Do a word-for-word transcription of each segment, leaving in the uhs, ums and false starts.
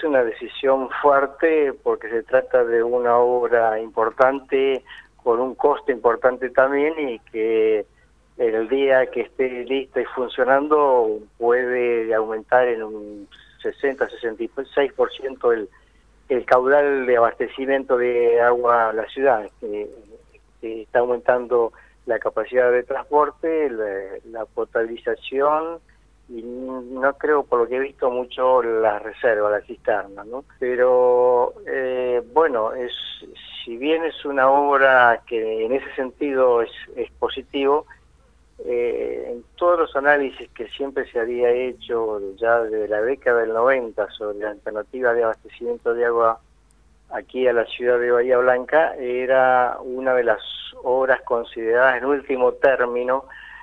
una decisión fuerte porque se trata de una obra importante, con un costo importante también, y que el día que esté lista y funcionando puede aumentar en un sesenta a sesenta y seis por ciento el, el caudal de abastecimiento de agua a la ciudad. Que, que está aumentando la capacidad de transporte, la, la potabilización, y no creo, por lo que he visto, mucho las reservas, las cisternas, ¿no? Pero, eh, bueno, es si bien es una obra que en ese sentido es, es positivo, eh, en todos los análisis que siempre se había hecho ya desde la década del noventa sobre la alternativa de abastecimiento de agua aquí a la ciudad de Bahía Blanca, era una de las obras consideradas en último término,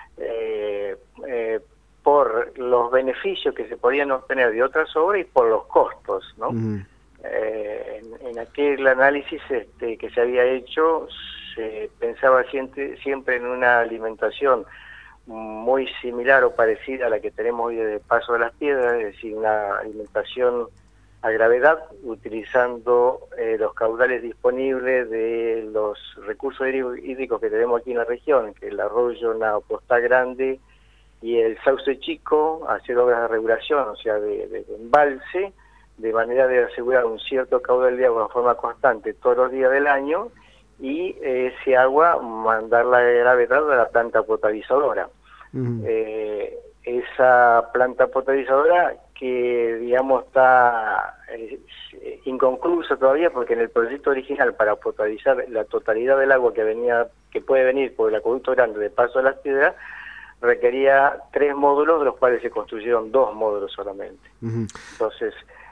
eh, eh, por los beneficios que se podían obtener de otras obras y por los costos, ¿no? Uh-huh. eh, en, en aquel análisis este, que se había hecho, se pensaba siempre, siempre en una alimentación muy similar o parecida a la que tenemos hoy de Paso de las Piedras, es decir, una alimentación a gravedad, utilizando eh, los caudales disponibles de los recursos hídricos que tenemos aquí en la región, que es el arroyo Naopostá Grande y el Sauce Chico, hacer obras de regulación, o sea, de, de, de embalse, de manera de asegurar un cierto caudal de agua en forma constante todos los días del año, y eh, ese agua mandarla a gravedad a la planta potabilizadora. Uh-huh. eh, esa planta potabilizadora que, digamos, está eh, inconclusa todavía, porque en el proyecto original, para potabilizar la totalidad del agua que venía, que puede venir por el acueducto grande de Paso de las Piedras, requería tres módulos, de los cuales se construyeron dos módulos solamente. Uh-huh. Entonces,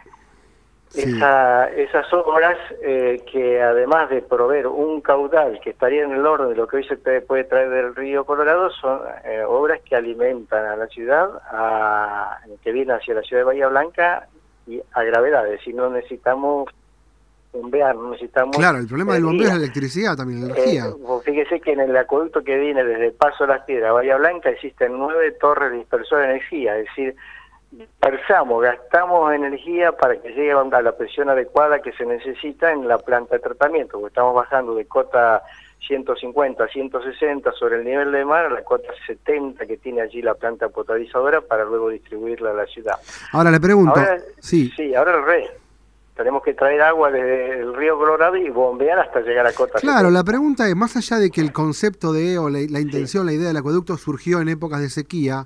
sí. esa, esas obras eh, que además de proveer un caudal que estaría en el orden de lo que hoy se puede traer del río Colorado, son eh, obras que alimentan a la ciudad, a, que vienen hacia la ciudad de Bahía Blanca y a gravedad, es decir, no necesitamos bombear, no necesitamos... Claro, el problema del bombeo es la electricidad también, la energía. Eh, fíjese que en el acueducto que viene desde el Paso de las Piedras a Bahía Blanca existen nueve torres dispersoras de energía, es decir, dispersamos, gastamos energía para que llegue a la presión adecuada que se necesita en la planta de tratamiento, porque estamos bajando de cota ciento cincuenta a ciento sesenta sobre el nivel del mar a la cota setenta que tiene allí la planta potabilizadora para luego distribuirla a la ciudad. Ahora le pregunto... Ahora, sí. sí, ahora el rey. Tenemos que traer agua desde el río Colorado y bombear hasta llegar a cota. Claro, setenta. La pregunta es, más allá de que el concepto de, o la, la intención, sí. la idea del acueducto surgió en épocas de sequía,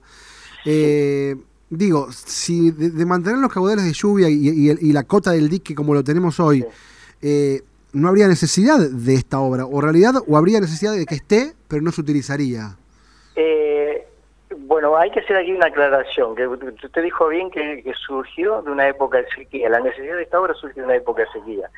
eh, sí. digo, si de, de mantener los caudales de lluvia y, y, y la cota del dique como lo tenemos hoy, sí. eh, ¿no habría necesidad de esta obra? ¿O realidad, o habría necesidad de que esté, pero no se utilizaría? Eh... Bueno, hay que hacer aquí una aclaración, que usted dijo bien que, que surgió de una época de sequía, la necesidad de esta obra surgió de una época de sequía.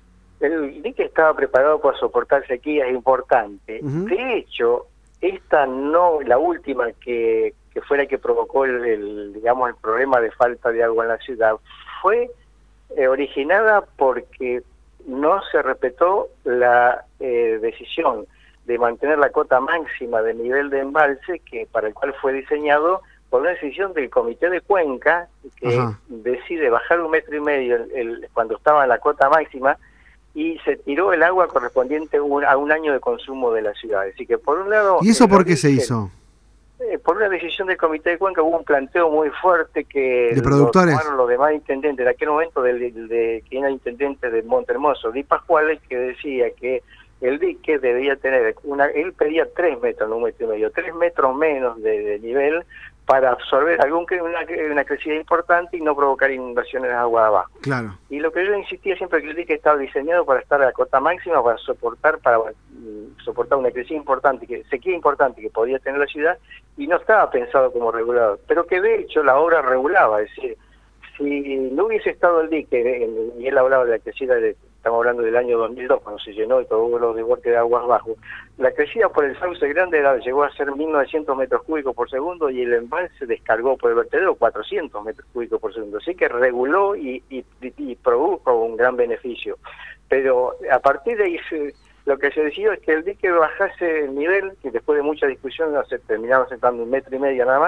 El dique estaba preparado para soportar sequías importantes. Uh-huh. De hecho, esta no, la última que, que fue la que provocó el, el, digamos, el problema de falta de agua en la ciudad, fue eh, originada porque no se respetó la eh, decisión de mantener la cota máxima de nivel de embalse, que para el cual fue diseñado por una decisión del Comité de Cuenca, que Ajá. decide bajar un metro y medio el, el, cuando estaba en la cota máxima, y se tiró el agua correspondiente un, a un año de consumo de la ciudad. Así que por un lado... ¿Y eso por qué se hizo? Eh, por una decisión del Comité de Cuenca hubo un planteo muy fuerte que ¿De productores? Lo tomaron los demás intendentes, en aquel momento del, del, de quien era intendente de Montehermoso, Di Pascuales, que decía que el dique debía tener, una, él pedía tres metros, no un metro y medio, tres metros menos de, de nivel para absorber algún una, una crecida importante y no provocar inundaciones de agua abajo. Claro. Y lo que yo insistía siempre, que el dique estaba diseñado para estar a la cota máxima, para soportar para mm, soportar una crecida importante, que sequía importante que podía tener la ciudad, y no estaba pensado como regulador, pero que de hecho la obra regulaba, es decir, si no hubiese estado el dique, y él hablaba de la crecida, de, estamos hablando del año dos mil dos, cuando se llenó y todo los desbordes de aguas bajos, la crecida por el Sauce Grande era, llegó a ser mil novecientos metros cúbicos por segundo, y el embalse descargó por el vertedero cuatrocientos metros cúbicos por segundo, así que reguló y, y, y produjo un gran beneficio. Pero a partir de ahí se, lo que se decidió es que el dique bajase el nivel, que después de mucha discusión se terminaron sentando un metro y medio nada más,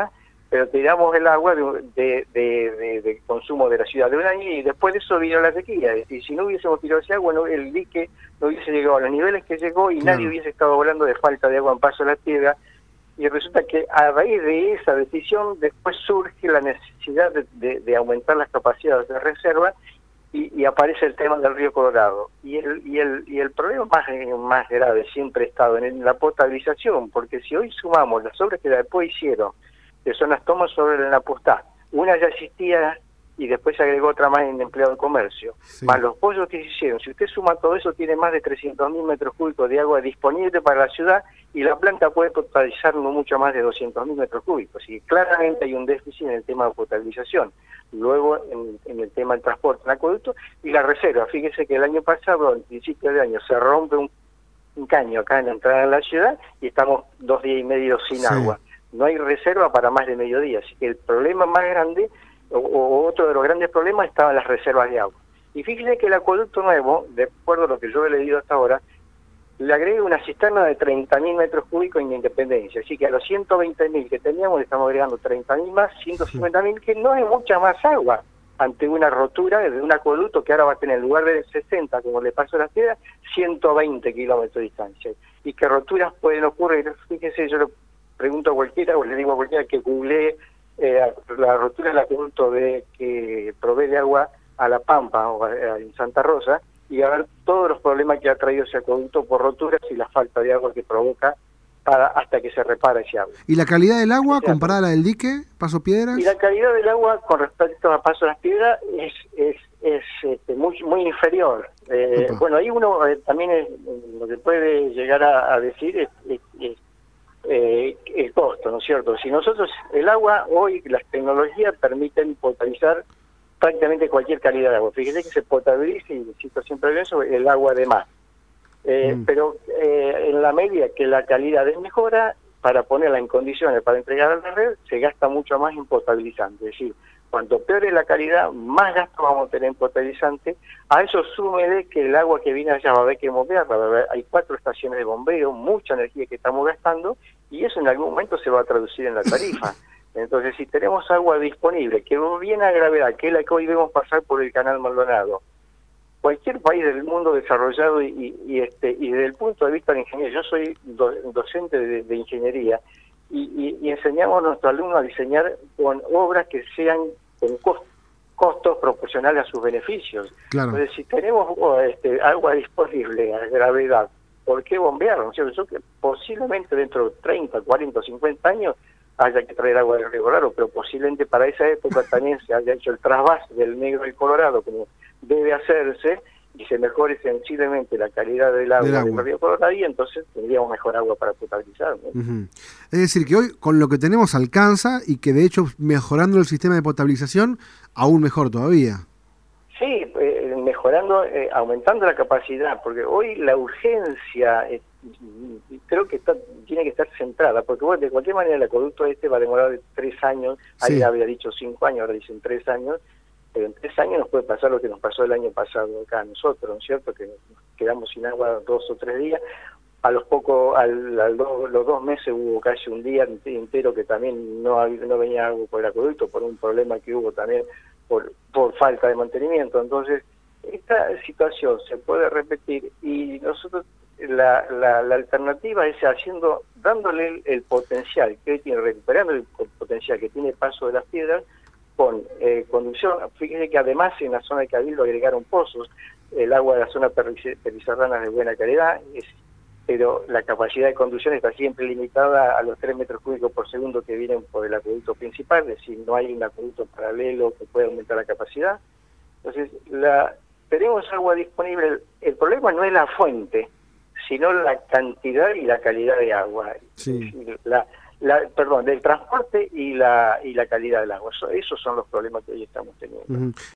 pero tiramos el agua de, de, de, de, de consumo de la ciudad de un año y después de eso vino la sequía. Y si no hubiésemos tirado ese agua, no, el dique no hubiese llegado a los niveles que llegó y claro, nadie hubiese estado hablando de falta de agua en Paso de la Piedra. Y resulta que a raíz de esa decisión después surge la necesidad de, de, de aumentar las capacidades de reserva y, y aparece el tema del río Colorado. Y el, y el, y el problema más, más grave siempre ha estado en la potabilización, porque si hoy sumamos las obras que después hicieron, que son las tomas sobre la Napostá, una ya existía y después se agregó otra más en empleado de comercio, sí, más los pozos que se hicieron, si usted suma todo eso, tiene más de trescientos mil metros cúbicos de agua disponible para la ciudad y la planta puede potabilizar no mucho más de doscientos mil metros cúbicos, y claramente hay un déficit en el tema de potabilización. Luego en, en el tema del transporte en acueducto y la reserva. Fíjese que el año pasado, al principio de año, se rompe un, un caño acá en la entrada de la ciudad y estamos dos días y medio sin sí, agua. No hay reserva para más de mediodía, así que el problema más grande, o, o otro de los grandes problemas, estaban las reservas de agua. Y fíjese que el acueducto nuevo, de acuerdo a lo que yo he leído hasta ahora, le agrega una cisterna de treinta mil metros cúbicos en Independencia, así que a los ciento veinte mil que teníamos le estamos agregando treinta mil más, ciento cincuenta mil, que no es mucha más agua ante una rotura de un acueducto que ahora va a tener en lugar de sesenta, como le pasó a la Piedra, ciento veinte kilómetros de distancia. Y que roturas pueden ocurrir, fíjese, yo lo pregunto a cualquiera, o le digo a cualquiera que googlee eh, la rotura del acueducto de, que provee de agua a La Pampa o a, a, en Santa Rosa, y a ver todos los problemas que ha traído ese acueducto por roturas y la falta de agua que provoca para hasta que se repara ese agua. ¿Y la calidad del agua comparada a la del dique, Paso Piedras? Y la calidad del agua con respecto a Paso Las Piedras es es es este, muy muy inferior. Eh, bueno, ahí uno eh, también es, lo que puede llegar a, a decir es, es, es eh, el costo, ¿no es cierto? Si nosotros, el agua hoy, las tecnologías permiten potabilizar prácticamente cualquier calidad de agua. Fíjese que se potabiliza, y cito siempre eso, el agua de mar. Eh, mm. Pero eh, en la medida que la calidad es mejora, para ponerla en condiciones para entregar a la red, se gasta mucho más en potabilizante. Es decir, cuanto peor es la calidad, más gasto vamos a tener en potabilizante. A eso súmele que el agua que viene allá va a haber que bombearla. Va a haber, hay cuatro estaciones de bombeo, mucha energía que estamos gastando, y eso en algún momento se va a traducir en la tarifa. Entonces, si tenemos agua disponible, que viene a gravedad, que es la que hoy vemos pasar por el Canal Maldonado, cualquier país del mundo desarrollado y, y, y este y desde el punto de vista de ingeniería, yo soy do, docente de, de ingeniería y, y, y enseñamos a nuestros alumnos a diseñar con obras que sean con cost, costos proporcionales a sus beneficios. Claro. Entonces, si tenemos oh, este, agua disponible a gravedad, ¿por qué bombearlo? ¿No? Yo que posiblemente dentro de treinta, cuarenta, cincuenta años haya que traer agua del Río Colorado, pero posiblemente para esa época también se haya hecho el trasvase del Negro y Colorado como debe hacerse y se mejore sensiblemente la calidad del agua del, agua. del Río Colorado, y entonces tendríamos mejor agua para potabilizar, ¿no? Uh-huh. Es decir, que hoy con lo que tenemos alcanza y que de hecho mejorando el sistema de potabilización aún mejor todavía. Sí, eh, mejorando, eh, aumentando la capacidad, porque hoy la urgencia eh, creo que está, tiene que estar centrada, porque bueno, de cualquier manera el acueducto este va a demorar tres años, sí. Ahí había dicho cinco años, ahora dicen tres años, pero en tres años nos puede pasar lo que nos pasó el año pasado acá a nosotros, ¿no es cierto? Que nos quedamos sin agua dos o tres días, a los pocos, al, al do, los dos meses hubo casi un día entero que también no, no venía agua por el acueducto, por un problema que hubo también por, por falta de mantenimiento. Entonces, esta situación se puede repetir y nosotros la, la, la alternativa es haciendo, dándole el, el potencial que hoy tiene, recuperando el potencial que tiene Paso de las Piedras con eh, conducción. Fíjese que además en la zona de Cabildo agregaron pozos, el agua de la zona Perizarrana es de buena calidad, es, pero la capacidad de conducción está siempre limitada a los tres metros cúbicos por segundo que vienen por el acueducto principal, es decir, no hay un acueducto paralelo que pueda aumentar la capacidad. Entonces, la, tenemos agua disponible, el, el problema no es la fuente, sino la cantidad y la calidad de agua. Sí. La, la, perdón, del transporte y la y la calidad del agua. Eso, esos son los problemas que hoy estamos teniendo. Uh-huh.